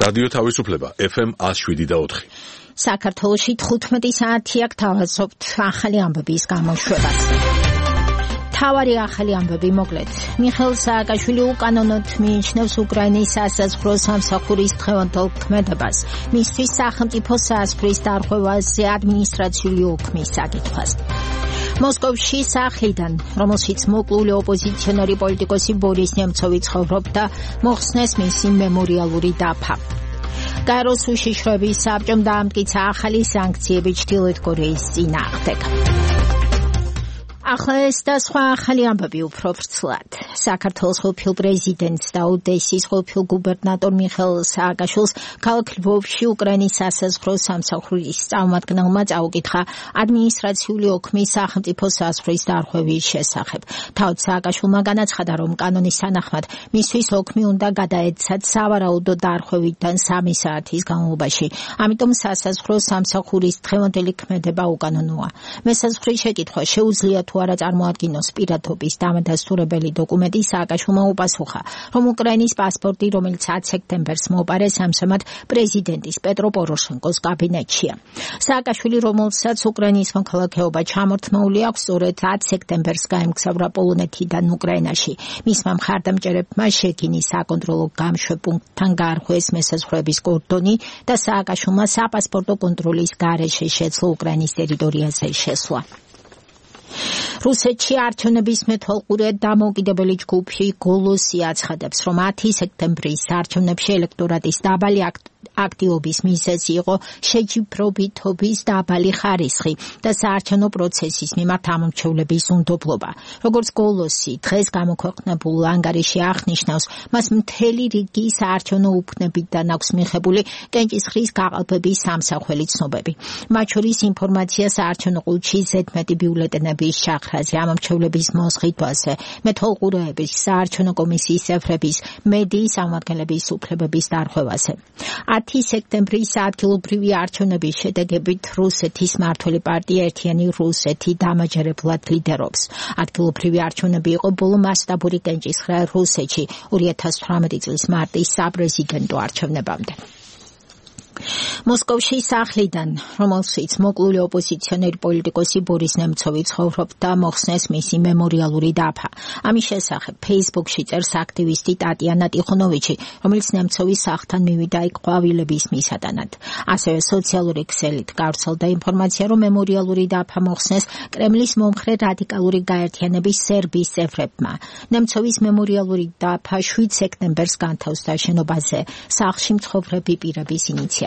რადიო თავისუფლება FM 107.4. საქართველოში 15 საათი აქ თავაზობთ ახალი ამბების გამოშვებას. თავარი ახალი ამბები მოკლედ. მიხეილ სააკაშვილი უკანონოდ მიიჩნევს უკრაინის სასაზღვრო სამსახურის დღევანდელ ქმედებას. მისთვის სახელმწიფო საზღვრის დარღვევაზე ადმინისტრაციული უქმის საკითხვას. მოსკოვში სახლიდან, რომელშიც მოკლული ოპოზიციონერი პოლიტიკოსი ბორის ნემცოვი ცხოვრობდა, მოხსნეს მისი მემორიალური დაფა. გაეროს უშიშროების საბჭომ დაამტკიცა ახალი სანქციები ჩრდილოეთ კორეის წინააღმდეგ. ახლა ეს და სხვა ახალი ამბები უფრო ვრცლად. საქართველოს ყოფილ პრეზიდენტს და ოდესის ყოფილ გუბერნატორ მიხეილ სააკაშვილს ქალაქ ლვოვში უკრაინის სასაზღვრო სამსახურის წარმომადგენელმა წაუკითხა ადმინისტრაციული ოქმის სახელმწიფო საზღვრის დარღვევის შესახებ. თავად სააკაშვილმა განაცხადა, რომ კანონის თანახმად მისთვის ოქმი უნდა გადაეცათ სავარაუდო დარღვევიდან 3 საათის განმავლობაში. ამიტომ სასაზღვრო სამსახურის დღევანდელი ქმედება უკანონოა. მესაზღვრის შეკითხვა შეუძლია თუ არა წარმოადგინოს პირადობის დამადასტურებელი დოკუმენტი. სააკაშვილმა უპასუხა, რომ უკრაინის პასპორტი, რომელიც 10 სექტემბერს მოუპარეს, ამჟამად პრეზიდენტის პეტრო პოროშენკოს კაბინეტშია. სააკაშვილი, რომელსაც უკრაინის მოქალაქეობა ჩამორთმეული აქვს, სწორედ 10 სექტემბერს გაემგზავრა პოლონეთიდან უკრაინაში. მისმა მხარდამჭერებმა შეკინის საკონტროლო გამშვებპუნქტთან გაარღვეს მესაზღვრეების კორდონი და სააკაშვილმა საპასპორტო კონტროლის გარეშე შეძლო უკრაინის ტერიტორიაზე შესვლა. რუსეთში არჩევნების მეთვალყურე დამოუკიდებელი ჯგუფი გოლოსი აცხადებს, რომ 10 სექტემბრის არჩევნებში ელექტორატის დაბალი აქტივობის მიზეზი იყო შეჯიბრობითობის დაბალი ხარისხი და საარჩევნო პროცესის მიმართ ამომრჩევლების უნდობლობა. როგორც გოლოსი დღეს გამოქვეყნებულ ანგარიში აღნიშნავს, მას მთელი რიგი საარჩევნო უფლებიდან აქვს მიღებული კენჭისყრის გაყალბების სამსახველი ცნობები. მათ შორის ინფორმაცია საარჩევნო ყუთში ზედმეტი ბიულეტენების ჩახრაზე, ამომრჩევლების მოსყიდვაზე, მეთვალყურეების, საარჩევნო კომისიის წევრების, მედიის წარმომადგენლების უფლებების დარღვევაზე. 10 სექტემბრის ადგილობრივი არჩევნების შედეგებით რუსეთის მმართველი პარტია ერთიანი რუსეთი დამაჯერებლად ლიდერობს. ადგილობრივი არჩევნები იყო ბოლო მასშტაბური კენჭისყრა რუსეთში 2018 წლის მარტის საპრეზიდენტო არჩევნებამდე. მოსკოვში სახლიდან, რომელშიც მოკლული ოპოზიციონერი პოლიტიკოსი ბორის ნემცოვი ცხოვრობდა, მოხსნეს მისი მემორიალური დაფა. ამის შესახებ Facebook-ში წერს აქტივისტი ტატიანა ტიხონოვიჩი, რომელიც ნემცოვის სახლთან მივიდა იქ ყვავილების მისატანად. ასევე სოციალური ქსელით გავრცელდა ინფორმაცია, რომ მემორიალური დაფა მოხსნეს კრემლის მომხრე რადიკალური გაერთიანების სერბიის წევრებმა. ნემცოვის მემორიალური დაფა 7 სექტემბერს განთავსდა შენობაზე სახლში მცხოვრები პირების ინიციატივით.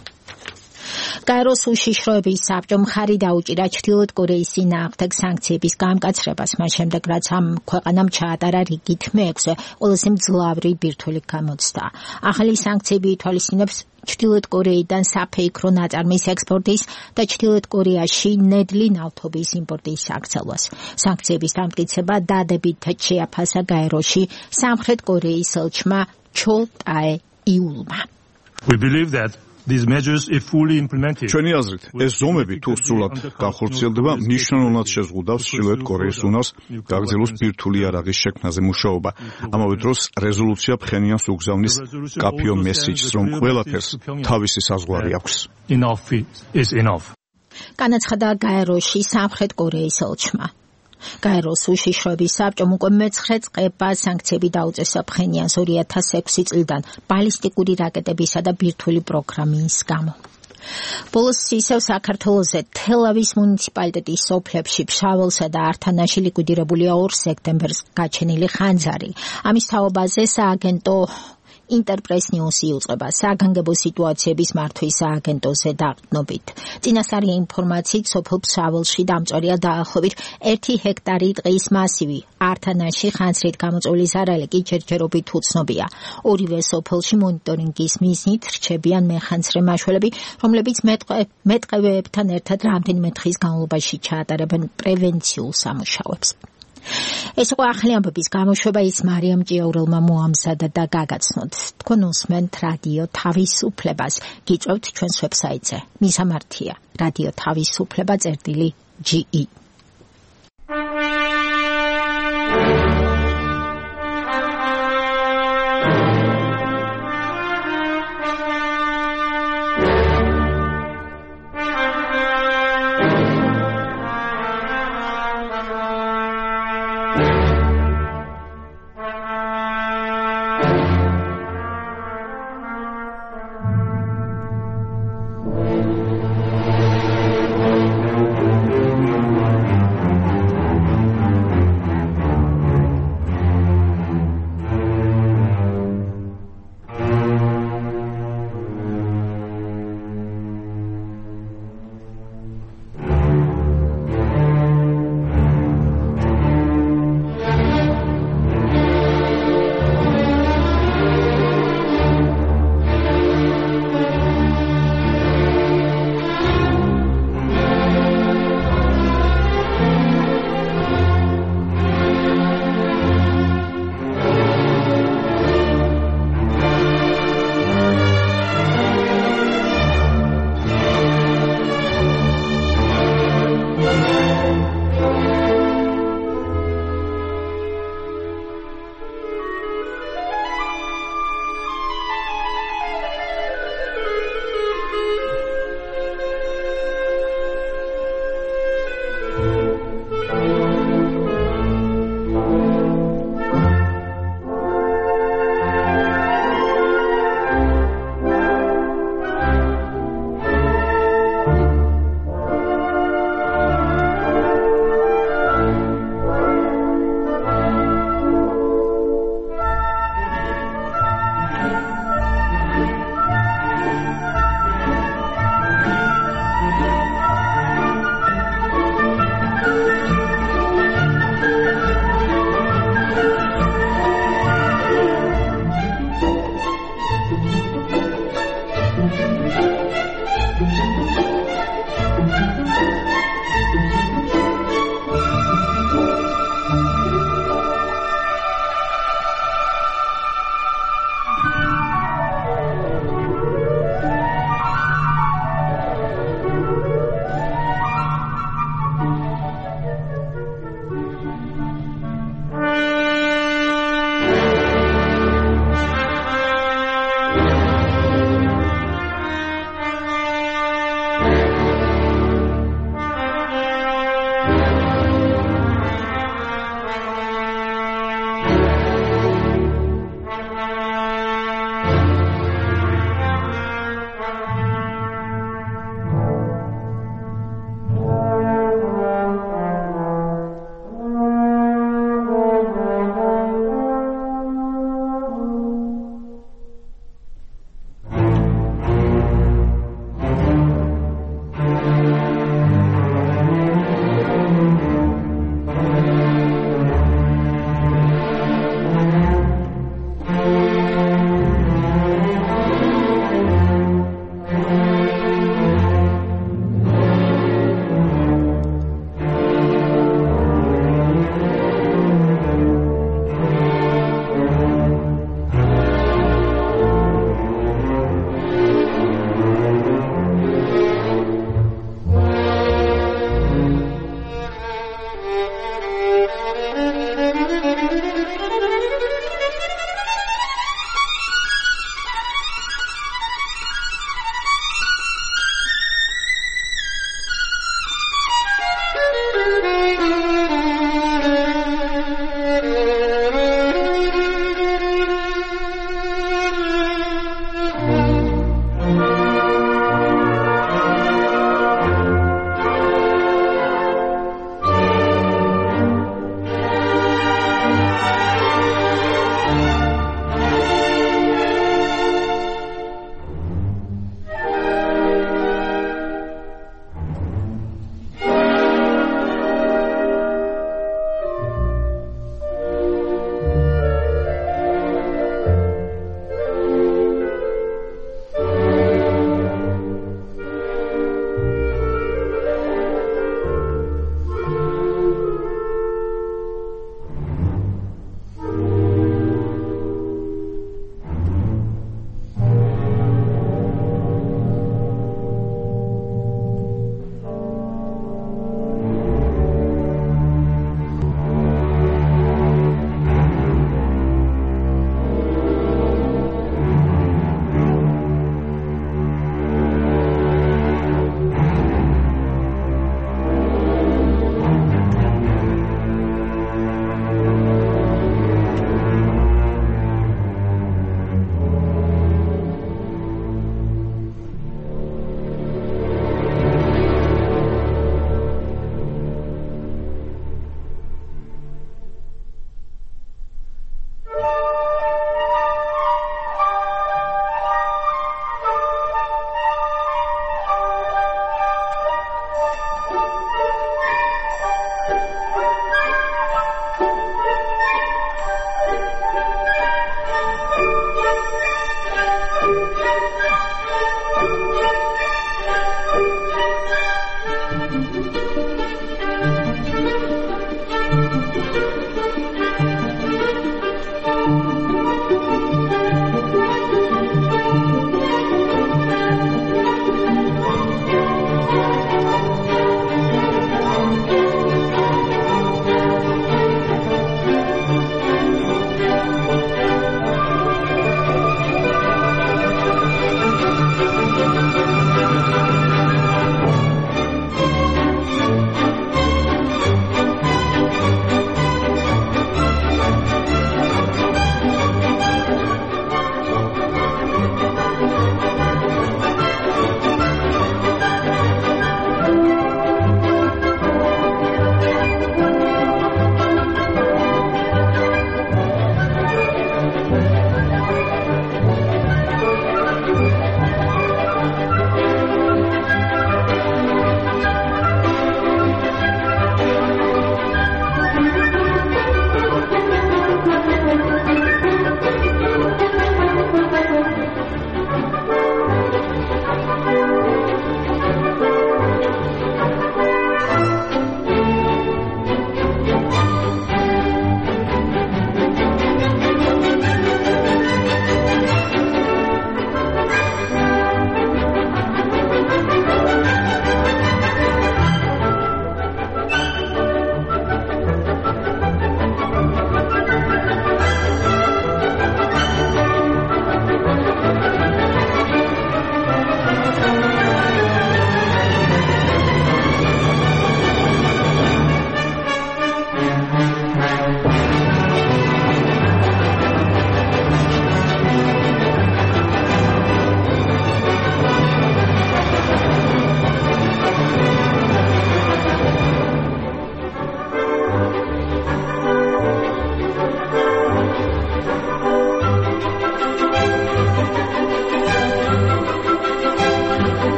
გაეროს უშიშროების საბჭომ მხარი დაუჭირა ჩრდილოეთ კორეის წინააღმდეგ სანქციების გამკაცრებას, მას შემდეგ რაც ამ ქვეყანამ ჩაატარა რიგით მე-6 ყველაზე მძლავრი ბირთვული გამოცდა. ახალი სანქციები ითვალისწინებს ჩრდილოეთ კორეიდან საფეიქრო ნაწარმის ექსპორტის და ჩრდილოეთ კორეაში ნედლი ნავთობის იმპორტის აქცევას. სანქციების დამტკიცება დადებით შეაფასა გაეროში სამხრეთ კორეის ელჩმა ჩო ტაე იულმა. We believe that these measures if fully implemented. ჩვენი აზრით, ეს ზომები თუ სრულად განხორციელდება, მნიშვნელოვნად შეზღუდავს ჩრდილოეთ კორეის უნარს გაგრძელოს ბირთვული იარაღის შექმნაზე მუშაობა. ამავე დროს რეზოლუცია ფხენიანს უგზავნის კაფიო მესიჯს, რომ ყველაფერს თავისი საზღვარი აქვს. Enough is enough. განაცხადა გაეროში სამხრეთ კორეის ელჩმა. გაეროს უშიშროების საბჭომ უკვე მე-9 წლება სანქციები დაუწესა ფხენიანს 2006 წლიდან ბალისტიკური რაკეტებისა და ბირთვული პროგრამის გამო. ბოლოს ისევ საქართველოზე თელავის მუნიციპალიტეტის სოფლებში ფშაველსა და ართანაში ლიკვიდირებულია 2 სექტემბერს გაჩენილი ხანძარი. ამის თაობაზე სააგენტო ინტერპრეს ნიუსი იუწყება საგანგებო სიტუაციების მართვის სააგენტოზე დაყრდნობით. წინასწარი ინფორმაციით სოფელ ფშაველში დამწვარია დაახლოებით 1 ჰექტარი ტყის მასივი. ართანაში ხანძრით გამოწვეული ზარალი კი ჯერჯერობით უცნობია. ორივე სოფელში მონიტორინგის მიზნით რჩებიან მეხანძრე მაშველები, რომლებიც მეტყევეებთან ერთად რამდენიმე დღის განმავლობაში ჩაატარებენ პრევენციულ სამუშაოებს. ეს იყო ახალი ამბების გამოშვება, ის მარიამ ჭიაურელმა მოამზადა და გაგაცნოთ. თქვენ უსმენთ რადიო თავისუფლებას. გიწევთ ჩვენს ვებსაიტზე. მისამართია რადიო თავისუფლება.ge.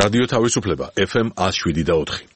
რადიო თავისუფლება FM 107.4.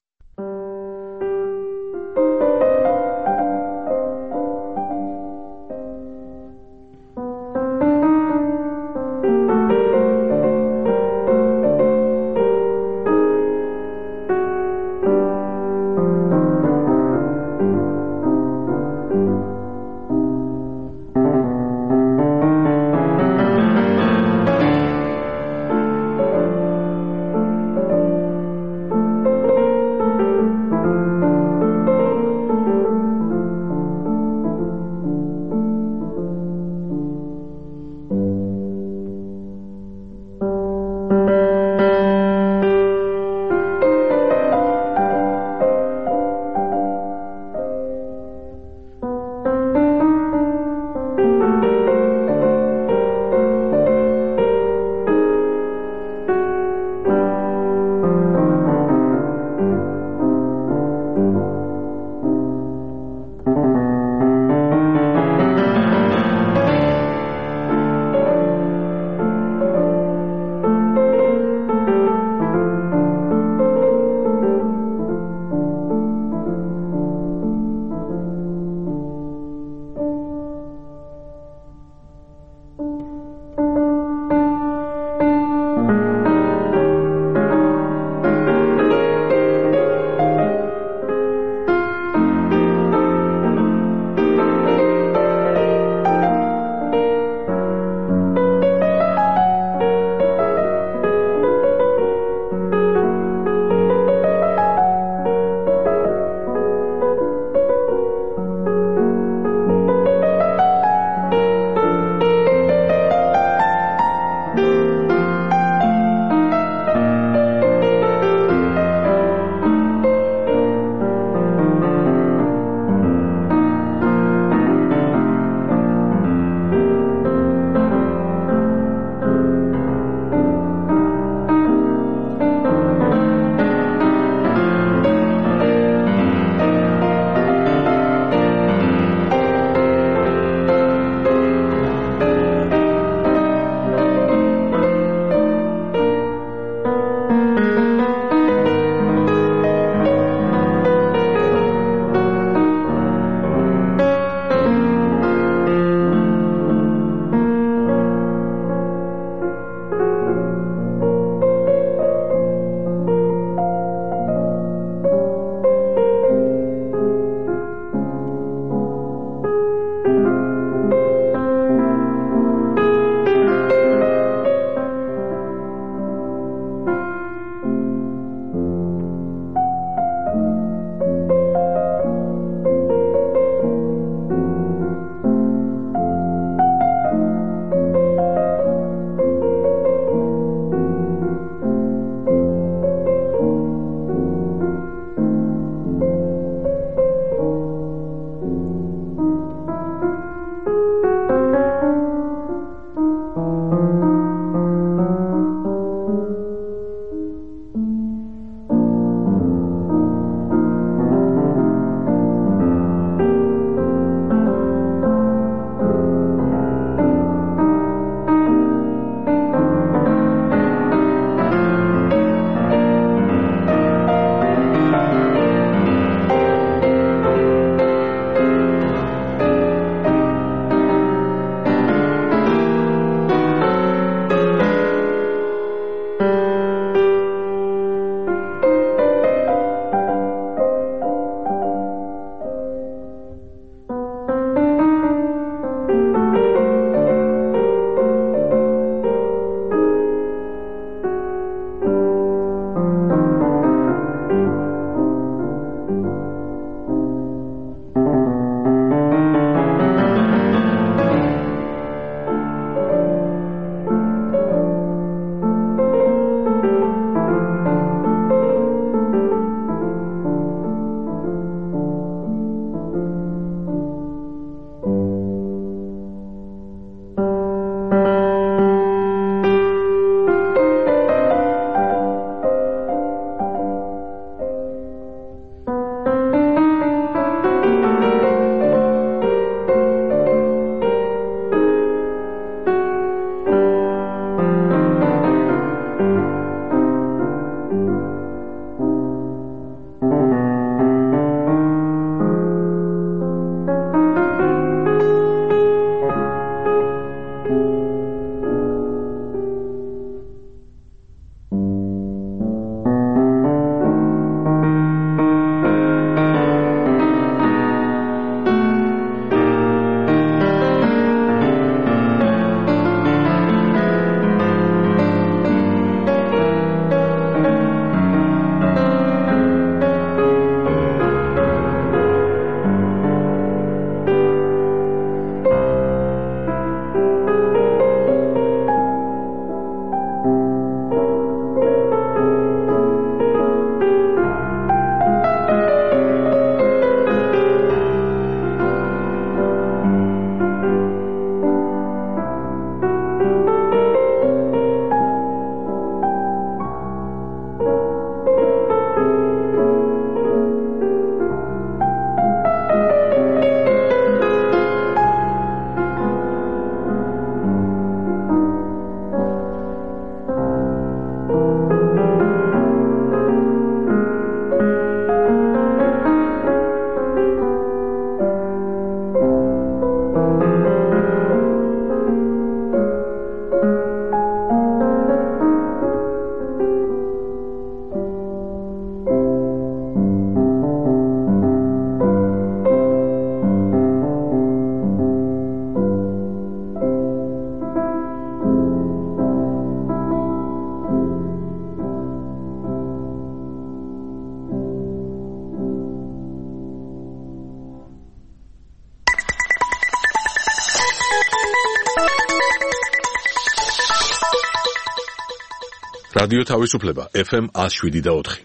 რადიო თავისუფლება FM 107.4.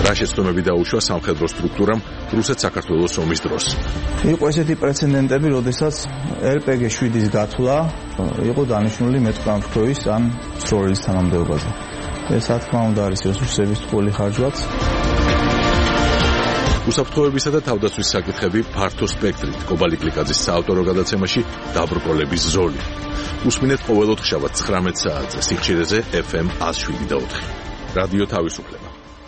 რა შეცდომები დაუშვა სამხედრო სტრუქტურამ რუსეთ-საქართველოს ომის დროს. იყო ესეთი პრეცედენტები, როდესაც RPG-7-ის გათვლა იყო დანიშნული მეტყამფრთოის ან სროლის თანამდებობაზე. ეს რა თქმა უნდა არის რესურსების ტყუილი ხარჯვაც. უსაფრთხოებისა და თავდაცვის საკითხები ფართო სპექტრით კობალი კლიკაძის საავტორო გადაცემაში დაბრკოლების ზოლი. უსმინეთ ყოველ ოთხშაბათს 19 საათზე სიხშირეზე FM 107.4. რადიო თავისუფლება.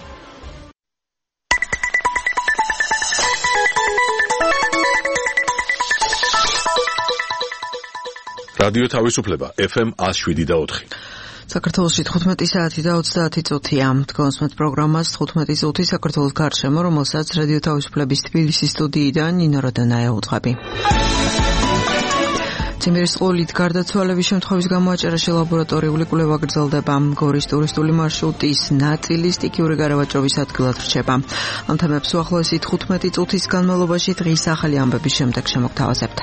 რადიო თავისუფლება FM 107.4. საქართველოში 15 საათი და 30 წუთია. თქვენს პროგრამას 15 წუთი საქართველოს გარშემო, რომელსაც რადიო თავისუფლების თბილისის სტუდიიდან ნინო როდანაია უძღვები. ციმბირის სკოლით გარდაცვალების შემთხვევის გამო აჭარაში ლაბორატორიული კვლევა გრძელდება. გორის ტურისტული მარშრუტის ნაწილი სტიქიური გარავაჭრობის ადგილად რჩება. ამ თემებს უახლოესი 15 წუთის განმავლობაში დღის ახალი ამბების შემდეგ შემოგთავაზებთ.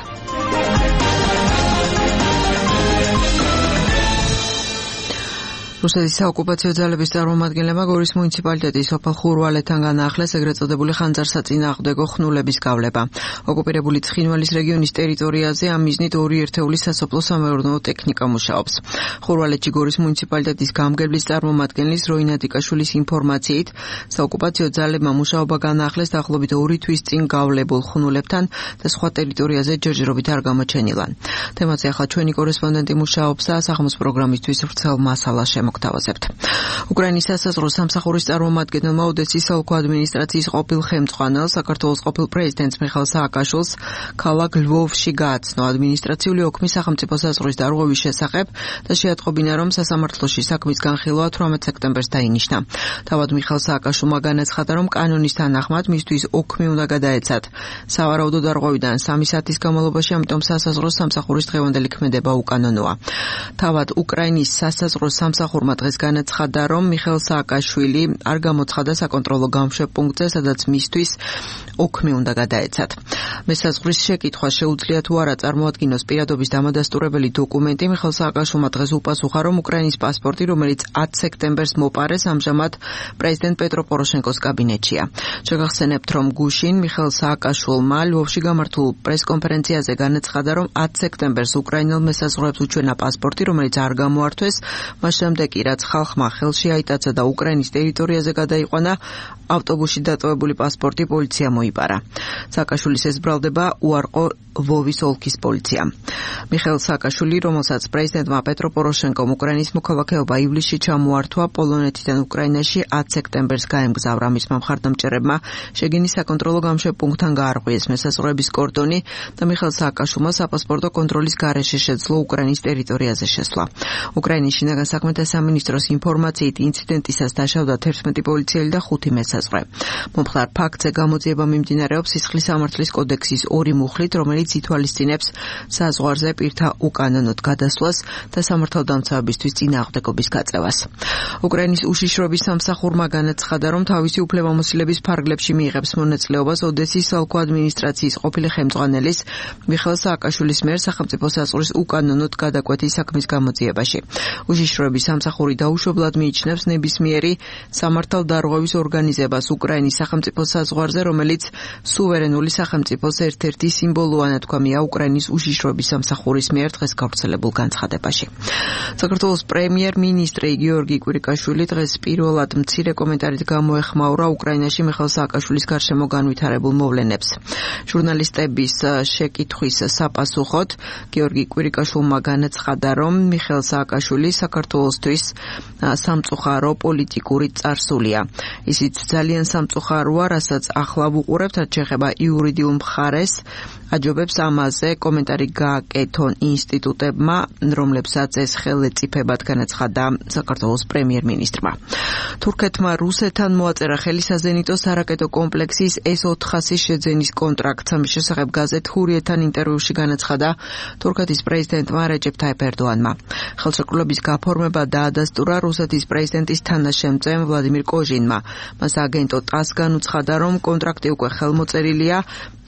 რუსეთის საოკუპაციო ძალების წარმომადგენლებმა გორის მუნიციპალიტეტის სოფელ ხურვალეთთან განაახლეს ეგრეთ წოდებული ხანძარსაწინააღმდეგო ხნულების გავლება. ოკუპირებული ცხინვალის რეგიონის ტერიტორიაზე ამ მიზნით 2 ერთეული სასოფლო-სამეურნეო ტექნიკა მუშაობს. ხურვალეთში გორის მუნიციპალიტეტის გამგებლის წარმომადგენლის როინა დიკაშვილის ინფორმაციით, საოკუპაციო ძალებმა მუშაობა განაახლეს დაახლოებით 2 თვის წინ გავლებულ ხნულებთან და სხვა ტერიტორიაზე ჯერჯერობით არ გამოჩენილან. თემაზე ახლა ჩვენი კორესპონდენტი მუშაობს და სახელმწიფო პროგრამისთვის ვრცელ მასალას მოგთავაზებთ. უკრაინის სასაზღვრო სამსახურის წარმომადგენელმა ოდესის ოლქო ადმინისტრაციის ყოფილ ხელმძღვანელს, საქართველოს ყოფილ პრეზიდენტს მიხეილ სააკაშვილს ქალაქ ლვოვში გააცნო ადმინისტრაციული ოქმის სახელმწიფო საზღვრის დარღვევის შესახებ და შეატყობინა, რომ სასამართლოში საქმის განხილვა 18 სექტემბერს დაინიშნა. თავად მიხეილ სააკაშვილმა განაცხადა, რომ კანონის თანახმად მისთვის ოქმი უნდა გადაეცათ. სავარაუდო დარღვევიდან 3 საათის განმავლობაში, ამიტომ სასაზღვრო სამსახურის დღევანდელი ქმედება უკანონოა. თავად უკრაინის სასაზღვრო სამსახურმა დღეს განაცხადა, რომ მიხეილ სააკაშვილი არ გამოცხადა საკონტროლო გამშვებპუნქტზე, სადაც მისთვის ოქმი უნდა გადაეცათ. მესაზღვრის შეკითხვა შეუძლია თუ არა წარმოადგინოს პირადობის დამადასტურებელი დოკუმენტი. მიხეილ სააკაშვილმა დღეს უპასუხა, რომ უკრაინის პასპორტი, რომელიც 10 სექტემბერს მოპარეს, ამჟამად პრეზიდენტ პეტრო პოროშენკოს კაბინეტშია. შეგახსენებთ, რომ გუშინ მიხეილ სააკაშვილმა ლვოვში გამართულ პრესკონფერენციაზე განაცხადა, რომ 10 სექტემბერს უკრაინელ მესაზღვრეებს უჩვენა პასპორტი, რომელიც არ გამოართვეს, მას შემდეგ რაც ხალხმა ხელში აიტაცა და უკრაინის ტერიტორიაზე გადაიყვანა, ავტობუსში დატოვებული პასპორტი პოლიციამ მოიპარა. სააკაშვილის ეს ბრალდება უარყო ლვოვის ოლქის პოლიციამ. მიხეილ სააკაშვილი, რომელსაც პრეზიდენტმა პეტრო პოროშენკომ უკრაინის მოქალაქეობა ივლისში ჩამოართვა, პოლონეთიდან უკრაინაში 10 სექტემბერს გაემგზავრა. მისმა მხარდამჭერებმა შეგინის საკონტროლო გამშვებპუნქტთან გაარღვიეს მესაზღვრეების კორდონი და მიხეილ სააკაშვილმა საპასპორტო კონტროლის გარეშე შეძლო უკრაინის ტერიტორიაზე შესვლა. უკრაინის შინაგან საქმეთა სამინისტროს ინფორმაციით ინციდენტისას დაშავდა 11 პოლიციელი და 5 მესაზღვრე. მომხდარ ფაქტზე გამოძიება მიმდინარეობს სისხლის სამართლის კოდექსის 2 მუხლით, რომელიც ითვალისწინებს საზღვარზე პირთა უკანონოდ გადასვლას და სამართალდამცავებისთვის წინააღმდეგობის გაწევას. უკრაინის უშიშროების სამსახურმა განაცხადა, რომ თავისი უფლებამოსილების ფარგლებში მიიღებს მონაწილეობას ოდესის ოლქო ადმინისტრაციის ყოფილი ხელმძღვანელის მიხეილ სააკაშვილის მიერ სახელმწიფო საზღვრის უკანონოდ გადაკვეთის საქმის გამოძიებაში. უშიშროების სამსახური დაუშვებლად მიიჩნევს ნებისმიერი სამართალდარღვევის ორგანიზებას უკრაინის სახელმწიფო საზღვარზე, რომელიც სუვერენული სახელმწიფოს ერთ-ერთი სიმბოლოა, ნათქვამია უკრაინის უშიშროების სამსახურის მიერ დღეს გავრცელებულ განცხადებაში. საქართველოს პრემიერ-მინისტრი გიორგი კვირიკაშვილი დღეს პირველად მცირე კომენტარით გამოეხმაურა უკრაინაში მიხეილ სააკაშვილის გარშემო განვითარებულ მოვლენებს. ჟურნალისტების შეკითხვის საპასუხოდ გიორგი კვირიკაშვილმა განაცხადა, რომ მიხეილ სააკაშვილი საქართველოსთვის სამწუხარო პოლიტიკური წარსულია. ისიც ძალიან სამწუხაროა, რასაც ახლა ვუყურებთ, რაც შეეხება იურიდიულ მხარეს. აჯობებს ამაზე კომენტარი გააკეთონ ინსტიტუტებმა, რომლებსაც ეს ხელეწიფებად განაცხადა საქართველოს პრემიერ-მინისტრმა. თურქეთმა რუსეთთან მოაწერა ხელი საზენიტო სარაკეტო კომპლექსის S-400-ის შეძენის კონტრაქტს. ამის შესახებ გაზეთ ჰურიეთთან ინტერვიუში განაცხადა თურქეთის პრეზიდენტმა რეჯეფ ტაიპ ერდოანმა. ხელშეკრულების გაფორმება დაადასტურა რუსეთის პრეზიდენტის თანაშემწემ ვლადიმირ კოჟინმა. მას აგენტო ტას განუცხადა, რომ კონტრაქტი უკვე ხელმოწერილია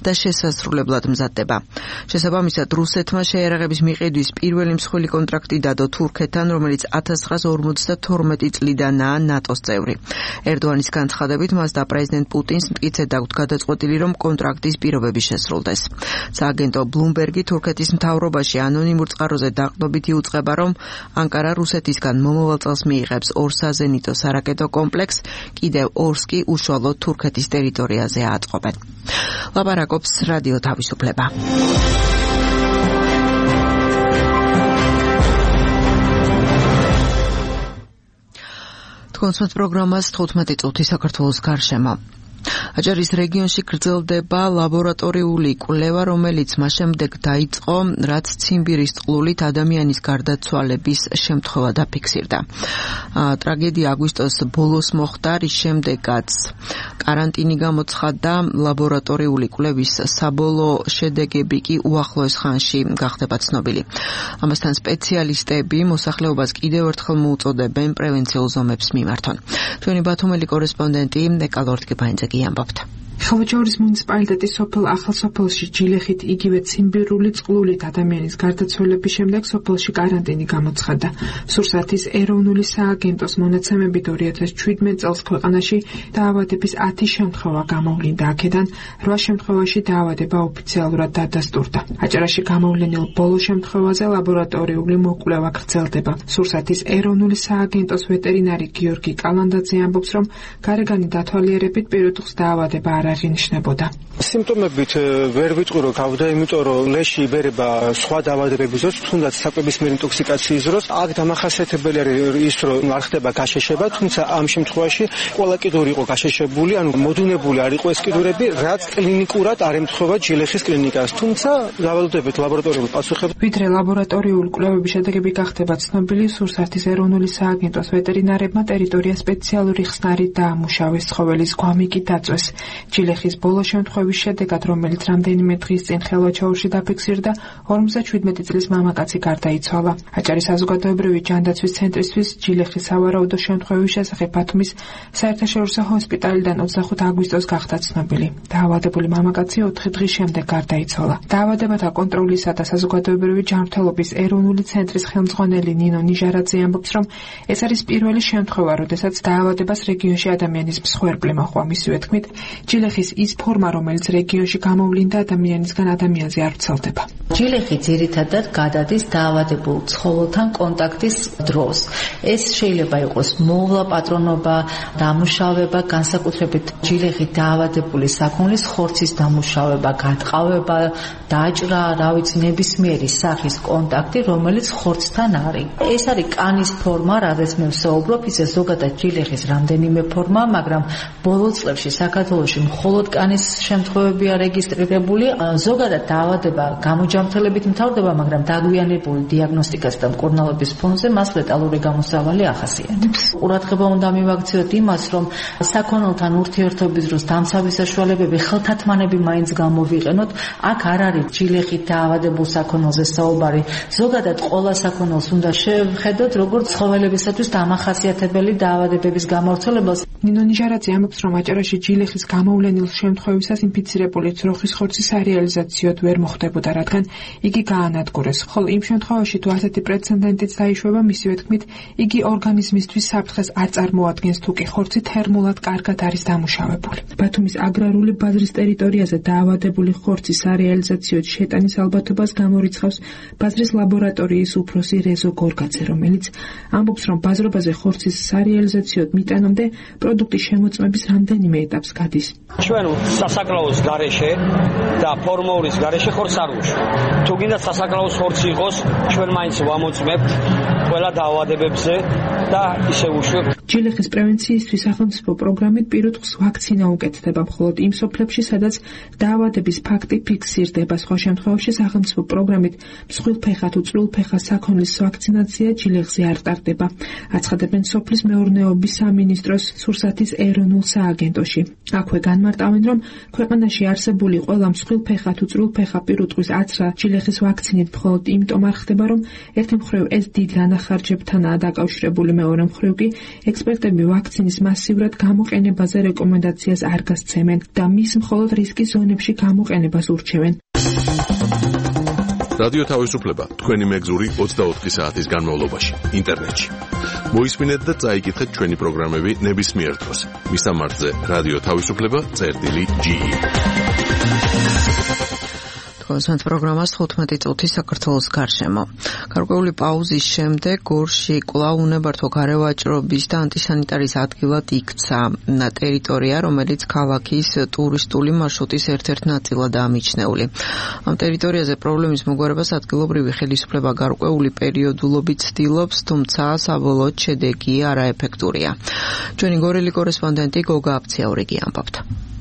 და შესასრულებლად მზადდება. შესაბამისად, რუსეთმა შეერაღების მიყიდვის პირველი მსხვილი კონტრაქტი დადო თურქეთთან, რომელიც 1952 წლიდანაა ნატოს წევრი. ერდოანის განცხადებით მას და პრეზიდენტ პუტინს მტკიცედ აქვთ გადაწყვეტილი, რომ კონტრაქტის პირობები შესრულდეს. სააგენტო ბლუმბერგი თურქეთის მთავრობაში ანონიმურ წყაროზე დაყრდნობით იუწყება, რომ ანკარა რუსეთისგან მომავალ წელს მიიღებს 2 საზენიტო სარაკეტო კომპლექსს, კიდევ 2 კი უშუალოდ თურქეთის ტერიტორიაზე აწყობენ. ლაპარაკობს რადიო თავისუფლება. კონსულტ პროგრამას 15 წუთი საქართველოს გარშემო. აჭარის რეგიონში გრძელდება ლაბორატორიული კვლევა, რომელიც მას შემდეგ დაიწყო, რაც ციმბირის წყლულით ადამიანის გარდაცვალების შემთხვევა დაფიქსირდა. ტრაგედია აგვისტოს ბოლოს მოხდა, რის შემდეგაც каранტინი გამოცხადდა, ლაბორატორიული კვლევის საბოლოო შედეგები კი უახლოეს ხანში გახდება ცნობილი. ამასთან სპეციალისტები მოსახლეობას კიდევ ერთხელ მოუწოდებენ პრევენციულ ზომებს მიმართონ. ჩვენი ბათუმელი კორესპონდენტი ნეკალორთკიფაინძე ამბობთ. ხალვაჩაურის მუნიციპალიტეტის სოფელ ახალსოფელში ჯილეხით იგივე ციმბირული წყლულით ადამიანის გარდაცვალების შემდეგ სოფელში каранტინი გამოცხადდა. სურსათის ეროვნული სააგენტოს მონაცემებით 2017 წელს ქვეყანაში დაავადების 10 შემთხვევა გამოვლინდა. აქედან 8 შემთხვევაში დაავადება ოფიციალურად დადასტურდა. აჭარაში გამოვლენილ ბოლო შემთხვევაზე ლაბორატორიული მოკვლევა გრძელდება. სურსათის ეროვნული სააგენტოს ვეტერინარი გიორგი კალანდაძე ამბობს, რომ გარეგანი დათვალიერებით პირუტყვის დაავადება არ აღინიშნებოდა. სიმპტომებით ვერ ვიტყვი რომ გავდა, იმიტომ რომ ლეში იბერება სხვა დაავადებების დროს, თუნდაც საკვებისმიერი ინტოქსიკაციის დროს. აქ დამახასიათებელი არის ის, რომ არ ხდება გაშეშება, თუმცა ამ შემთხვევაში ყველა კიდური იყო გაშეშებული, ანუ მოდუნებული არ იყო ეს კიდურები, რაც კლინიკურად არ ემთხვევა ჯილეხის კლინიკას. თუმცა დავალდებით ლაბორატორიულ პასუხებს. ვიდრე ლაბორატორიული კვლევების შედეგები გახდება ცნობილი, სურსათის ეროვნული სააგენტოს ვეტერინარებმა ტერიტორია სპეციალური ხსნარით დაამუშავეს, ცხოველის გვამი კი დაწვეს. ჯილეხის ბოლო შემთხვევის შედეგად, რომელიც რამდენიმე დღის წინ ხალვაჩაურში დაფიქსირდა, 57 წლის მამაკაცი გარდაიცვალა. აჭარის საზოგადოებრივი ჯანდაცვის ცენტრისთვის ჯილეხის სავარაუდო შემთხვევის შესახებ ბათუმის საერთაშორისო ჰოსპიტალიდან 25 აგვისტოს გახდა ცნობილი. დაავადებული მამაკაცი 4 დღის შემდეგ გარდაიცვალა. დაავადებათა კონტროლისა და საზოგადოებრივი ჯანმრთელობის ეროვნული ცენტრის ხელმძღვანელი ნინო ნიჟარაძე ამბობს, რომ ეს არის პირველი შემთხვევა, როდესაც დაავადებას რეგიონში ადამიანის მსხვერპლი მოჰყვა. მისივე თქმით, ჯილეხის ის ფორმა, რომელიც რეგიონში გამოვლინდა, ადამიანისგან ადამიანზე არ ვრცელდება. ჯილეხი ძირითადად გადადის დაავადებულ ცხოველთან კონტაქტის დროს. ეს შეიძლება იყოს მოვლა, პატრონობა, დამუშავება, განსაკუთრებით ჯილეხით დაავადებული საქონლის ხორცის დამუშავება, გატყავება, დაჭრა, ნებისმიერი სახის კონტაქტი, რომელიც ხორცთან არის. ეს არის კანის ფორმა, რადგან მე ვსაუბრობ, ისე ზოგადად ჯილეხის რამდენიმე ფორმა, მაგრამ ბოლო წლებში საქართველოში მხოლოდ კანის შემთხვევებია რეგისტრირებული. ზოგადად დაავადება გამოჯამრთელებით მთავრდება, მაგრამ დაგვიანებული დიაგნოსტიკას და მკურნალობის ფონზე მას ლეტალური გამოსავალი ახასიათებს. ყურადღება უნდა მივაქციოთ იმას, რომ საქონელთან ურთიერთობის დროს დამცავი საშუალებები, ხელთათმანები მაინც გამოვიყენოთ. აქ არ არის ჯილეხით დაავადებულ საქონელზე საუბარი. ზოგადად ყველა საქონელს უნდა შევხედოთ, როგორც ცხოველებისათვის დამახასიათებელი დაავადებების გამავრცელებას. ნინო ნიჟარაძე ამბობს, რომ აჭარაში ჯილეხის გამოვლენილ შემთხვევისას ინფიცირებული ძროხის ხორცის სარეალიზაციოდ ვერ მოხდებოდა, რადგან იგი გაანადგურეს. ხოლო იმ შემთხვევაში, თუ ასეთი პრეცედენტიც დაიშვება, მისივე თქმით, იგი ორგანიზმისთვის საფრთხეს არ წარმოადგენს, თუ კი ხორცი თერმულად კარგად არის დამუშავებული. ბათუმის აგრარული ბაზრის ტერიტორიაზე დაავადებული ხორცის სარეალიზაციოდ შეტანის ალბათობას გამორიცხავს ბაზრის ლაბორატორიის უფროსი რეზო გორგაძე, რომელიც ამბობს, რომ ბაზრობაზე ხორცის სარეალიზაციოდ მიტანამდე პროდუქტის შემოწმების რამდენიმე ეტაპს გადის. ჩვენ სასაკლაოს გარეშე და ფორმულის გარეშე ხორცს არ ვუშვებთ. თუ გინდა სასაკლაოს ხორცი იყოს, ჩვენ მაინც ვამოწმებთ ყველა დაავადებებზე და ისე ვუშვებთ. ჯილეხის პრევენციისთვის სახელმწიფო პროგრამით პირუტყვის ვაქცინა უკეთდება, მხოლოდ იმ სოფლებში, სადაც დაავადების ფაქტი ფიქსირდება. სხვა შემთხვევაში სახელმწიფო პროგრამით მსხვილფეხა თუ წვრილფეხა საქონლის ვაქცინაცია ჯილეხზე არ ტარდება. აცხადებენ სოფლის მეურნეობის სამინისტროს სურსათის ეროვნულ სააგენტოში. აქვე განმარტავენ, რომ ქვეყანაში არსებული ყველა მსხვილფეხა თუ წვრილფეხა პირუტყვის აცრა ჯილეხის ვაქცინით მხოლოდ იმიტომ არ ხდება, რომ ერთი მხრივ ეს დიდ დანახარჯებთანაა დაკავშირებული, მეორე მხრივ კი ექსპერტები ვაქცინის მასიურად გამოყენებაზე რეკომენდაციას არ გასცემენ და მის მხოლოდ რისკის ზონებში გამოყენებას ურჩევენ. რადიო თავისუფლება თქვენი მეგზური 24 საათის განმავლობაში ინტერნეტში. მოისმინეთ და წაიკითხეთ ჩვენი პროგრამები ნებისმიერ დროს. მისამართზე რადიო თავისუფლება.ge. თქვენს პროგრამას 15 წუთი საქართველოს გარშემო. გარკვეული პაუზის შემდეგ გორში კვლავ უნებართვო გარევაჭრობის და ანტისანიტარიის ადგილად იქცა ტერიტორია, რომელიც ქალაქის ტურისტული მარშრუტის ერთ-ერთ ნაწილადაა მიჩნეული. ამ ტერიტორიაზე პრობლემის მოგვარებას ადგილობრივი ხელისუფლება გარკვეული პერიოდულობით ცდილობს, თუმცა საბოლოოდ შედეგი არაეფექტურია. ჩვენი გორელი კორესპონდენტი გოგა აფციაურიგი ამბობთ.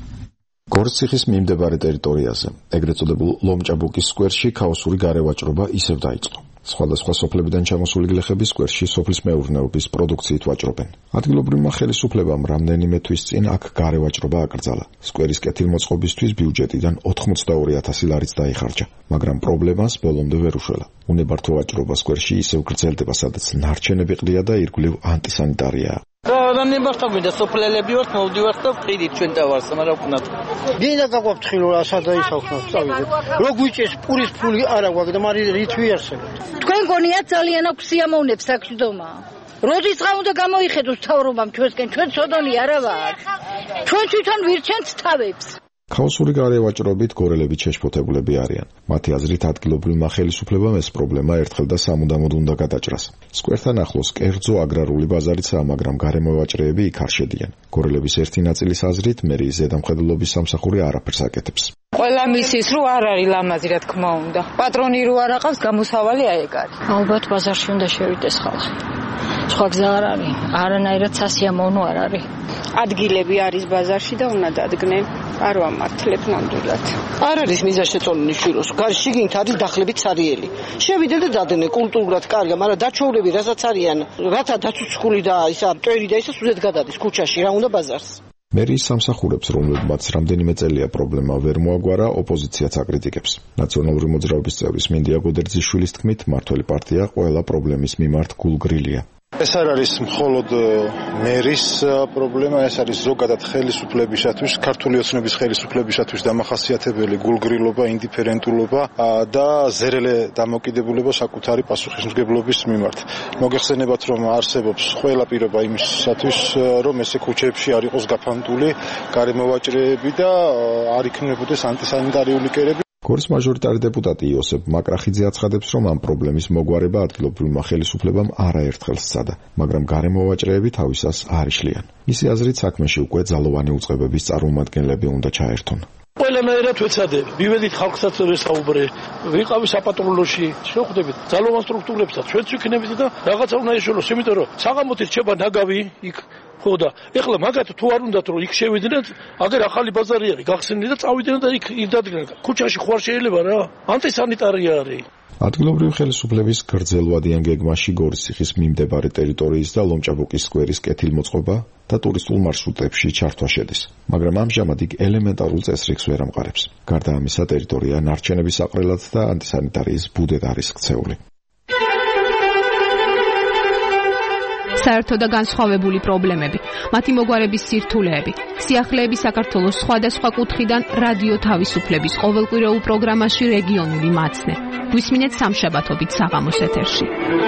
გორის ციხის მიმდებარე ტერიტორიაზე, ეგრეთ წოდებულ ლომჭაბუკის სკვერში ქაოსური გარევაჭრობა ისევ დაიწყო. სხვადასხვა სოფლებიდან ჩამოსული გლეხები სკვერში სოფლის მეურნეობის პროდუქციით ვაჭრობენ. ადგილობრივმა ხელისუფლებამ რამდენიმე თვის წინ აქ გარევაჭრობა აკრძალა. სკვერის კეთილმოწყობისთვის ბიუჯეტიდან 82,000 ლარიც დაიხარჯა, მაგრამ პრობლემას ბოლომდე ვერ უშველა. უნებართვო ვაჭრობა სკვერში ისევ გრძელდება, სადაც ნარჩენები ყრია და ირგვლივ ანტისანიტარია. ნებართობი და სოფლელები ვართ, მოვდივართ და ვყიდით ჩვენ დავარს, მაგრამ ვქნათ. გინდა გაგვაქვს ხილო ასადა ისახნოს, წავიდეთ. რო გვიჭეს პურის ფული არა გვაქვს და მაგრამ რით ვიარსებთ. თქვენ გონიათ ძალიან აქვს სიამოვნებს აქ ჯდომა. როდის რა უნდა გამოიხედოს თავრობამ ჩვენსკენ, ჩვენ ცოდონი არა ვარ. ჩვენ თვითონ ვირჩენთ თავებს. ქაოსური გარევაჭრობით გორელები შეშფოთებულები არიან. მათი აზრით ადგილობრივმა ხელისუფლებამ ეს პრობლემა ერთხელ და სამუდამოდ უნდა გადაჭრას. სკვერთან ახლოს კერძო აგრარული ბაზარიცაა, მაგრამ გარემოვაჭრეები იქ არ შედიან. გორელების ერთი ნაწილის აზრით მერიის ზედამხედველობის სამსახური არაფერს აკეთებს. ყველა მისის რო არ არის ლამაზი, რა თქმა უნდა. პატრონი რო არ აყავს, გამოსავალი აი ეგ არის. ალბათ ბაზარში უნდა შევიდეს ხალხი. სხვა გზა არ არის. არანაირად სასიამოვნო არ არის. ადგილები არის ბაზარში და უნდა დადგნენ. არ ვამართლებ ნამდვილად. არ არის მიზა შეწონილი შიროს. შიგნით არის დახლებით სარიელი. შევიდე და დადნე კულტურად კარგა, მაგრამ დაჩოვრები რასაც არიან, რათა დაცუცკული და ისა მტვერი და ისა სუზეთ გადადის ქუჩაში, რა უნდა ბაზარს. მერიის სამსახურებს, რომლებმაც რამდენიმე წელია პრობლემა ვერ მოაგვარა, ოპოზიციაც აკრიტიკებს. ნაციონალური მოძრაობის წევრის მინდია გოდერძიშვილის თქმით, მმართველი პარტია ყველა პრობლემის მიმართ გულგრილია. ეს არ არის მხოლოდ მერის პრობლემა, ეს არის ზოგადად ხელისუფლებისათვის, ქართული ოცნების ხელისუფლებისათვის დამახასიათებელი გულგრილობა, ინდიფერენტულობა და ზერელე დამოკიდებულება საკუთარი პასუხისმგებლობის მიმართ. მოგეხსენებათ, რომ არსებობს ყველა პირობა იმისათვის, რომ ესე ქუჩებში არ იყოს გაფანტული გარემოვაჭრეები და არ იქმნებოდეს ანტისანიტარიული კერები. გორის მაჟორიტარი დეპუტატი იოსებ მაკრახიძე აცხადებს, რომ ამ პრობლემის მოგვარება ადგილობრივმა ხელისუფლებამ არაერთხელ სცადა, მაგრამ გარემოვაჭრეები თავისას არ იშლიან. მისი აზრით, საქმეში უკვე ძალოვანი უწყებების წარმომადგენლები უნდა ჩაერთონ. ყველანაირად ვეცადებ, მივედით ხალხსაც ვესაუბრე, ვიყავი საპატრულოში, შევხვდებით ძალოვან სტრუქტურებსაც, ჩვენც ვიქნებით და რაღაცა უნდა ეშველოს, იმიტომ რომ საღამოთი რჩება ნაგავი იქ. ხო და ეხლა მაგათ თუ არ უნდათ რომ იქ შევიდნენ, აგერ ახალი ბაზარი არის გახსნილი და წავიდნენ და იქ დადგნენ. ქუჩაში ხوار შეიძლება რა? ანტისანიტარია არის. ადგილობრივი ხელისუფლების გრძელვადიან გეგმაში გორის ციხის მიმდებარე ტერიტორიის და ლომჭაბუკის სკვერის კეთილმოწყობა და ტურისტულ მარშრუტებში ჩართვა შედის, მაგრამ ამჟამად იქ ელემენტარულ წესრიგს ვერ ამყარებს. გარდა ამისა, ტერიტორია ნარჩენების საყრელად და ანტისანიტარიის ბუდედ არის ქცეული. საერთო და განსხვავებული პრობლემები, მათი მოგვარების სირთულეები, სიახლეები საქართველოს სხვადასხვა კუთხიდან რადიო თავისუფლების ყოველკვირეულ პროგრამაში რეგიონული მაცნე. გვისმინეთ სამშაბათობით საღამოს ეთერში.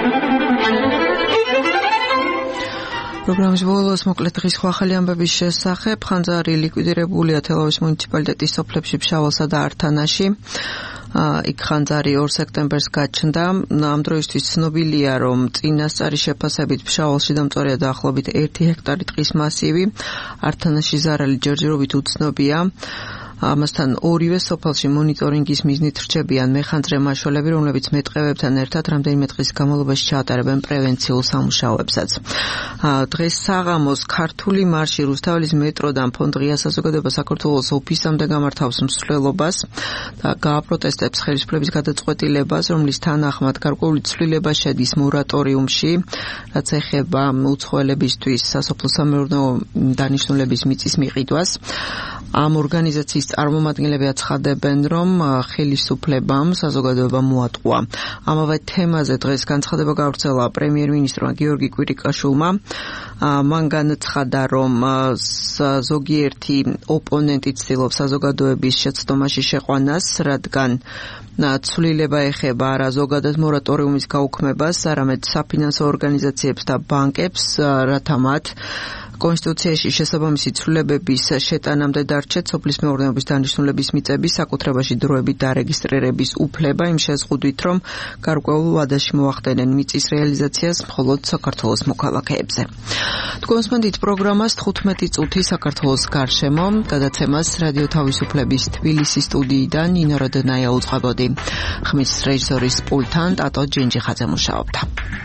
პროგრამის ბოლოს მოკლედ დღის ახალი ამბების შესახებ. ხანძარი ლიკვიდირებულია თელავის მუნიციპალიტეტის სოფლებში ფშაველსა და ართანაში. იქ ხანძარი 2 სექტემბერს გაჩნდა. ამ დროისთვის ცნობილია, რომ წინასწარი შეფასებით ფშაველში დამწვარია დაახლოებით 1 ჰექტარი ტყის მასივი. ართანაში ზარალი ჯერჯერობით უცნობია. ამასთან ორივე სოფელში მონიტორინგის მიზნით რჩებიან მეხანძრე მაშველები, რომლებიც მეტყევებთან ერთად რამდენიმე დღის განმავლობაში ჩაატარებენ პრევენციულ სამუშაოებსაც. დღეს საღამოს ქართული მარში რუსთაველის მეტროდან ფონდ ღია საზოგადოება საქართველოს ოფისამდე გამართავს მსვლელობას და გააპროტესტებს ხელისუფლების გადაწყვეტილებას, რომლის თანახმად გარკვეული ცვლილება შედის მორატორიუმში, რაც ეხება უცხოელებისთვის სასოფლო-სამეურნეო დანიშნულების მიწის მიყიდვას. ამ ორგანიზაციის პარტიის წარმომადგენლები აცხადებენ, რომ ხელისუფლებამ საზოგადოება მოატყუა. ამავე თემაზე დღეს განცხადება გავრცელა პრემიერ-მინისტრმა გიორგი კვირიკაშვილმა. მან განაცხადა, რომ ზოგიერთი ოპონენტი ცდილობს საზოგადოების შეცდომაში შეყვანას, რადგან ცვლილება ეხება არა ზოგადად მორატორიუმის გაუქმებას, არამედ საფინანსო ორგანიზაციებს და ბანკებს, რათა მათ კონსტიტუციაში შესაბამისი ცვლილებების შეტანამდე დარჩეთ სოფლის მეურნეობის დანიშნულების მიწების საკუთრებაში დროებით დარეგისტრირების უფლება იმ შეზღუდვით, რომ გარკვეულ ვადაში მოახდენენ მიწის რეალიზაციას მხოლოდ საქართველოს მოქალაქეებზე. თქვენსმენდით პროგრამას 15 წუთი საქართველოს გარშემო, გადაცემას რადიო თავისუფლების თბილისის სტუდიიდან ნინო როდონაია უწყებოდი. ხმის რეჟისორის პულტთან ტატო ჯინჯიხაძე მუშაობდა.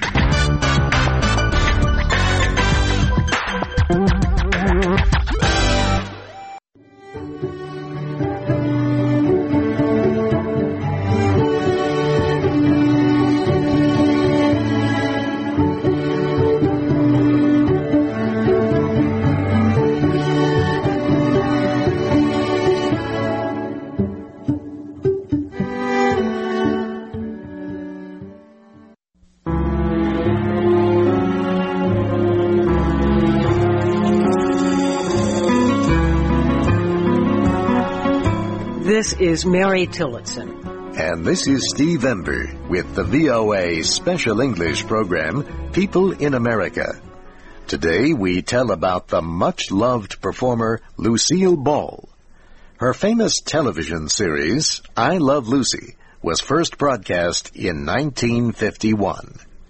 This is Mary Tillotson. And this is Steve Ember with the VOA Special English program, People in America. Today we tell about the much-loved performer Lucille Ball. Her famous television series, I Love Lucy, was first broadcast in 1951.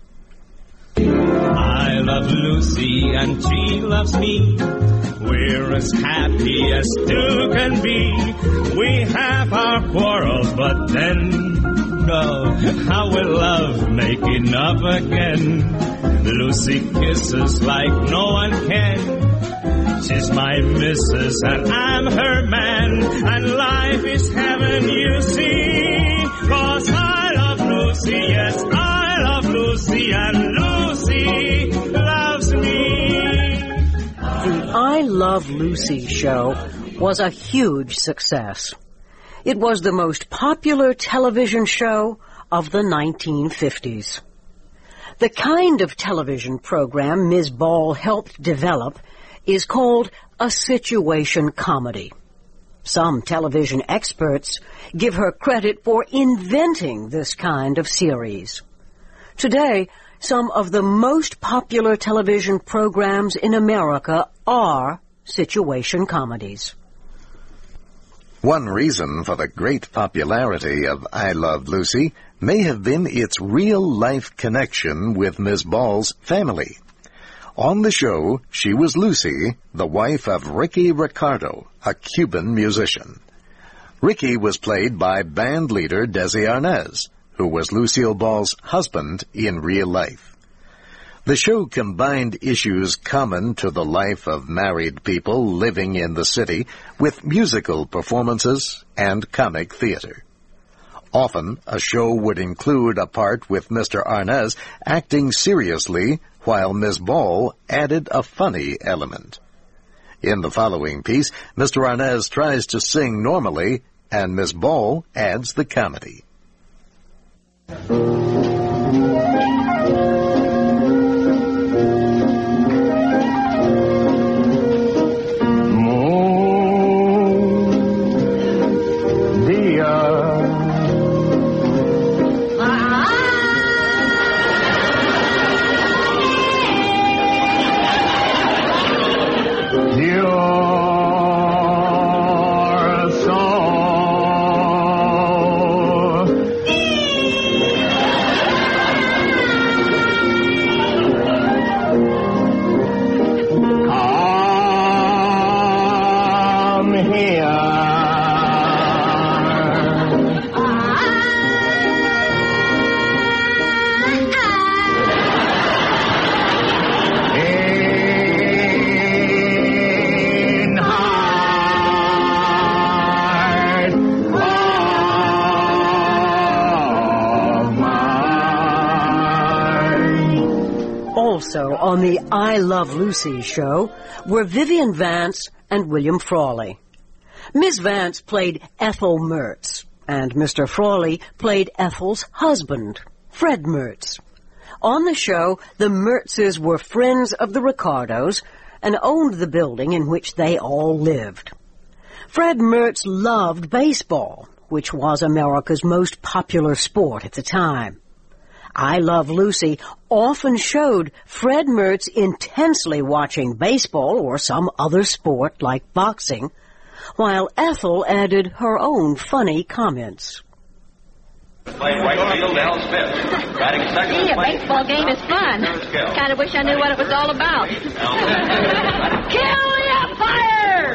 I love Lucy and she loves me. We're as happy as two can be. We have our quarrels, but then, oh, how we love making up again. Lucy kisses like no one can. She's my missus and I'm her man. And life is heaven, you see. 'Cause I love Lucy, yes, I love Lucy, and Lucy loves me. The I Love Lucy show was a huge success. It was the most popular television show of the 1950s. The kind of television program Ms. Ball helped develop is called a situation comedy. Some television experts give her credit for inventing this kind of series. Today, some of the most popular television programs in America are situation comedies. One reason for the great popularity of I Love Lucy may have been its real-life connection with Ms. Ball's family. On the show, she was Lucy, the wife of Ricky Ricardo, a Cuban musician. Ricky was played by band leader Desi Arnaz, who was Lucille Ball's husband in real life. The show combined issues common to the life of married people living in the city with musical performances and comic theater. Often, a show would include a part with Mr. Arnaz acting seriously while Ms. Ball added a funny element. In the following piece, Mr. Arnaz tries to sing normally and Ms. Ball adds the comedy. Also on the I Love Lucy show were Vivian Vance and William Frawley. Ms. Vance played Ethel Mertz, and Mr. Frawley played Ethel's husband, Fred Mertz. On the show, the Mertzes were friends of the Ricardos and owned the building in which they all lived. Fred Mertz loved baseball, which was America's most popular sport at the time. I Love Lucy often showed Fred Mertz intensely watching baseball or some other sport like boxing, while Ethel added her own funny comments. Playing right field, Al Smith. Batting second. Gee, a baseball game is fun. Kind of wish I knew what it was all about. Kill the umpire!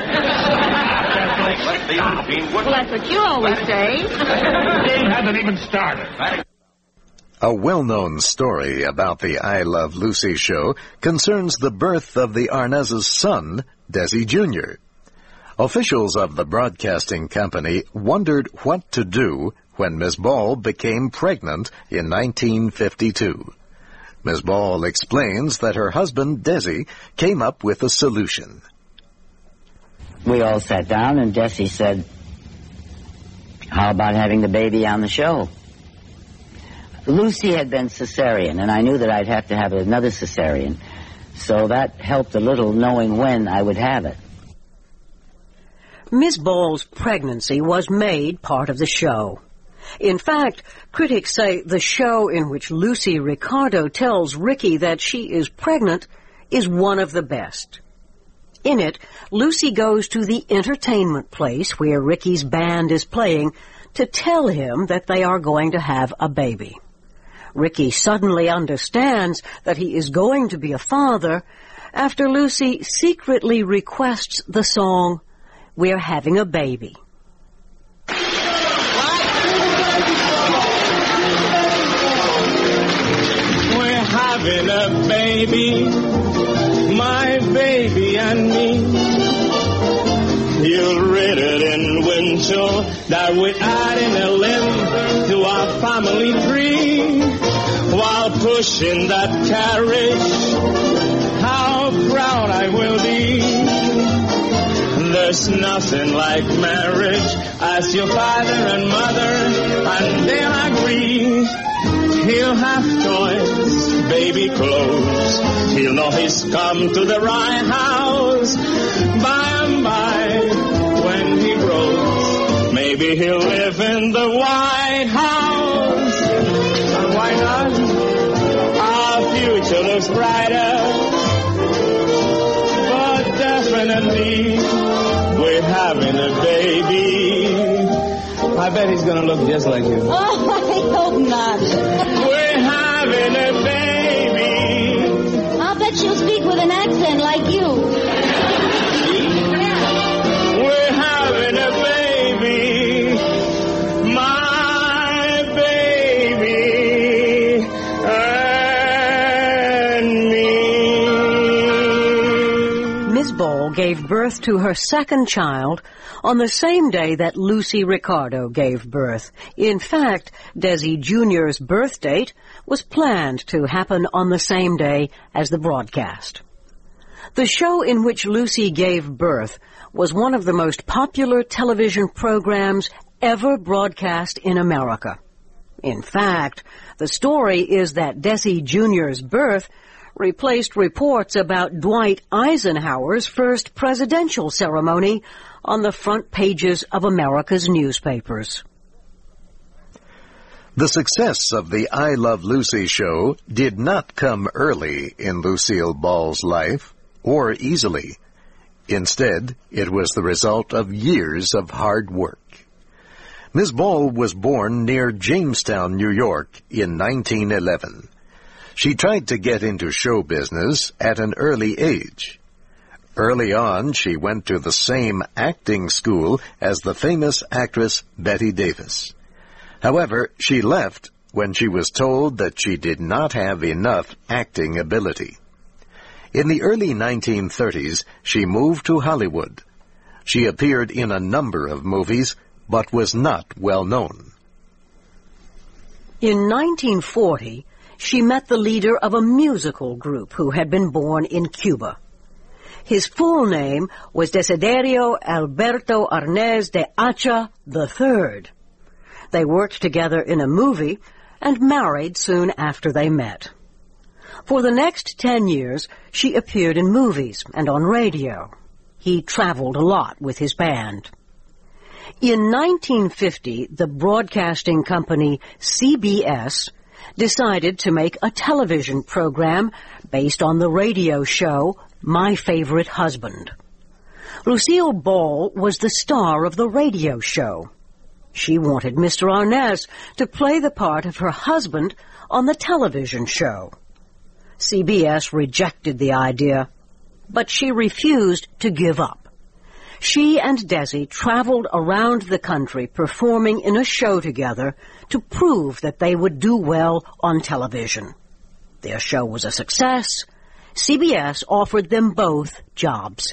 Well, that's what you always say. The game hasn't even started. A well-known story about the I Love Lucy show concerns the birth of the Arnaz's son, Desi Jr. Officials of the broadcasting company wondered what to do when Ms. Ball became pregnant in 1952. Ms. Ball explains that her husband, Desi, came up with a solution. We all sat down and Desi said, "How about having the baby on the show?" Lucy had been cesarean, and I knew that I'd have to have another cesarean, so that helped a little knowing when I would have it. Ms. Ball's pregnancy was made part of the show. In fact, critics say the show in which Lucy Ricardo tells Ricky that she is pregnant is one of the best. In it, Lucy goes to the entertainment place where Ricky's band is playing to tell him that they are going to have a baby. Ricky suddenly understands that he is going to be a father after Lucy secretly requests the song, "We're Having a Baby." We're having a baby, my baby and me. You'll read it in winter that we're adding a limb to our family tree. While pushing that carriage, how proud I will be. There's nothing like marriage, as your father and mother, and they'll agree. He'll have toys, baby clothes. He'll know he's come to the right house. By and by, when he grows, maybe he'll live in the White House. And why not? Our future looks brighter. But definitely, we're having a baby. I bet he's gonna look just like you. Oh, I hope not. We're having a baby. I'll bet she'll speak with an accent like you. We're having a baby. My baby and me. Ms. Ball gave birth to her second child on the same day that Lucy Ricardo gave birth. In fact, Desi Jr.'s birth date was planned to happen on the same day as the broadcast. The show in which Lucy gave birth was one of the most popular television programs ever broadcast in America. In fact, the story is that Desi Jr.'s birth replaced reports about Dwight Eisenhower's first presidential ceremony on the front pages of America's newspapers. The success of the I Love Lucy show did not come early in Lucille Ball's life, or easily. Instead, it was the result of years of hard work. Ms. Ball was born near Jamestown, New York, in 1911. She tried to get into show business at an early age. Early on, she went to the same acting school as the famous actress Bette Davis. However, she left when she was told that she did not have enough acting ability. In the early 1930s, she moved to Hollywood. She appeared in a number of movies, but was not well known. In 1940, she met the leader of a musical group who had been born in Cuba. His full name was Desiderio Alberto Arnaz de Acha III. They worked together in a movie and married soon after they met. For the next 10 years, she appeared in movies and on radio. He traveled a lot with his band. In 1950, the broadcasting company CBS decided to make a television program based on the radio show My Favorite Husband. Lucille Ball was the star of the radio show. She wanted Mr. Arnaz to play the part of her husband on the television show. CBS rejected the idea, but she refused to give up. She and Desi traveled around the country performing in a show together to prove that they would do well on television. Their show was a success. CBS offered them both jobs.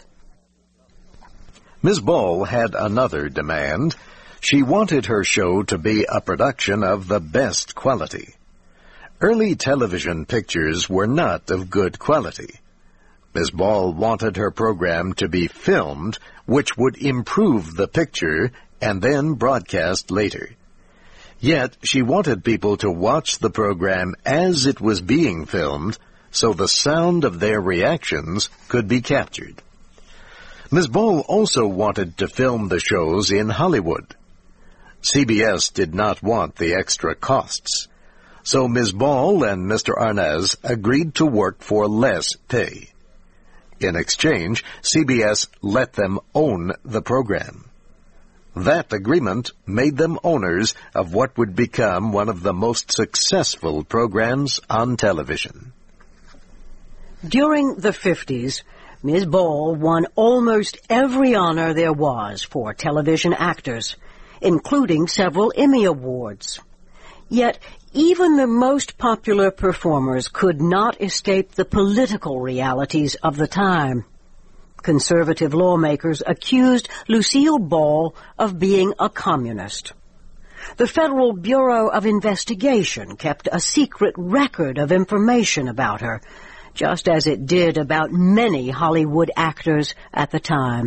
Ms. Ball had another demand. She wanted her show to be a production of the best quality. Early television pictures were not of good quality. Ms. Ball wanted her program to be filmed, which would improve the picture and then broadcast later. Yet she wanted people to watch the program as it was being filmed, so the sound of their reactions could be captured. Ms. Ball also wanted to film the shows in Hollywood. CBS did not want the extra costs, so Ms. Ball and Mr. Arnaz agreed to work for less pay. In exchange, CBS let them own the program. That agreement made them owners of what would become one of the most successful programs on television. During the 50s, Ms. Ball won almost every honor there was for television actors, including several Emmy Awards. Yet, even the most popular performers could not escape the political realities of the time. Conservative lawmakers accused Lucille Ball of being a communist. The Federal Bureau of Investigation kept a secret record of information about her, just as it did about many Hollywood actors at the time.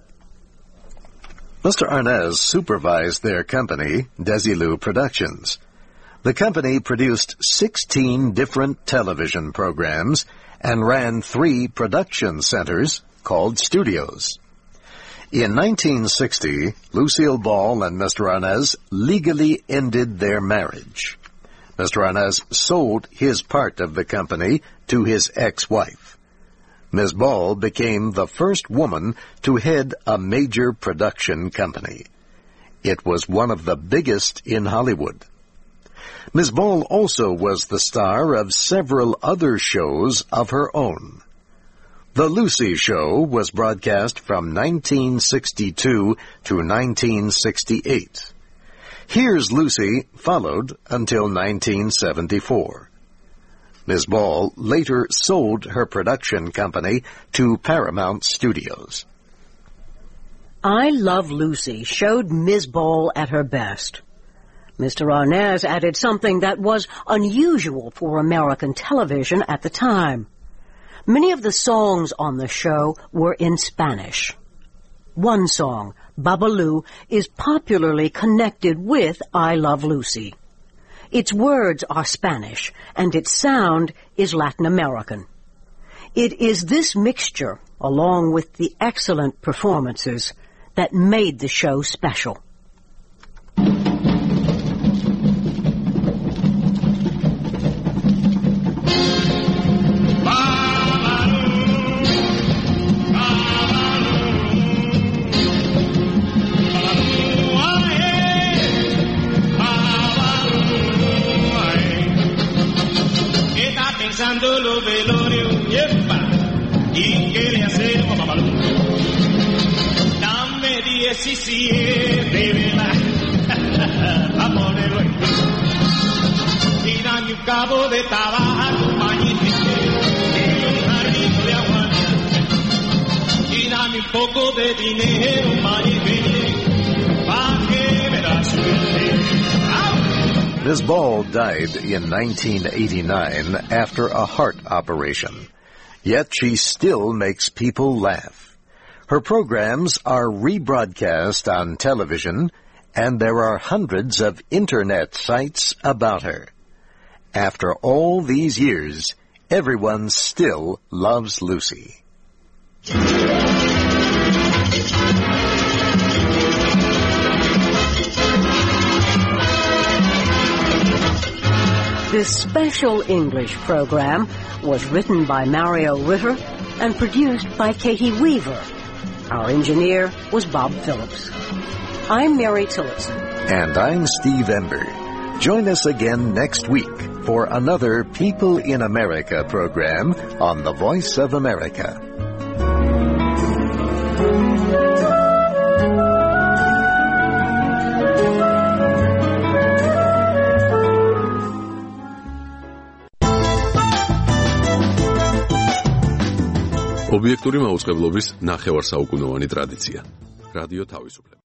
Mr. Arnaz supervised their company, Desilu Productions. The company produced 16 different television programs and ran 3 production centers called studios. In 1960, Lucille Ball and Mr. Arnaz legally ended their marriage. Mr. Arnaz sold his part of the company to his ex-wife. Ms. Ball became the first woman to head a major production company. It was one of the biggest in Hollywood. Ms. Ball also was the star of several other shows of her own. The Lucy Show was broadcast from 1962 to 1968. Here's Lucy followed until 1974. Ms. Ball later sold her production company to Paramount Studios. I Love Lucy showed Ms. Ball at her best. Mr. Arnaz added something that was unusual for American television at the time. Many of the songs on the show were in Spanish. One song, Babalu, is popularly connected with I Love Lucy. Its words are Spanish, and its sound is Latin American. It is this mixture, along with the excellent performances, that made the show special. Lo velorio, yepa, y quiere hacer babalú. Dame 17 velas, vamos de luego. Y dame un cabo de tabaco magnífico, y un jarrito de aguardiente. Y dame un poco de dinero magnífico, pa' que me da suerte. Ms. Ball died in 1989 after a heart operation. Yet she still makes people laugh. Her programs are rebroadcast on television, and there are hundreds of internet sites about her. After all these years, everyone still loves Lucy. This special English program was written by Mario Ritter and produced by Katie Weaver. Our engineer was Bob Phillips. I'm Mary Tillotson. And I'm Steve Ember. Join us again next week for another People in America program on the Voice of America. ობიექტური მაუწყებლობის ნახევარსაუკუნოვანი ტრადიცია. რადიო თავისუფლება.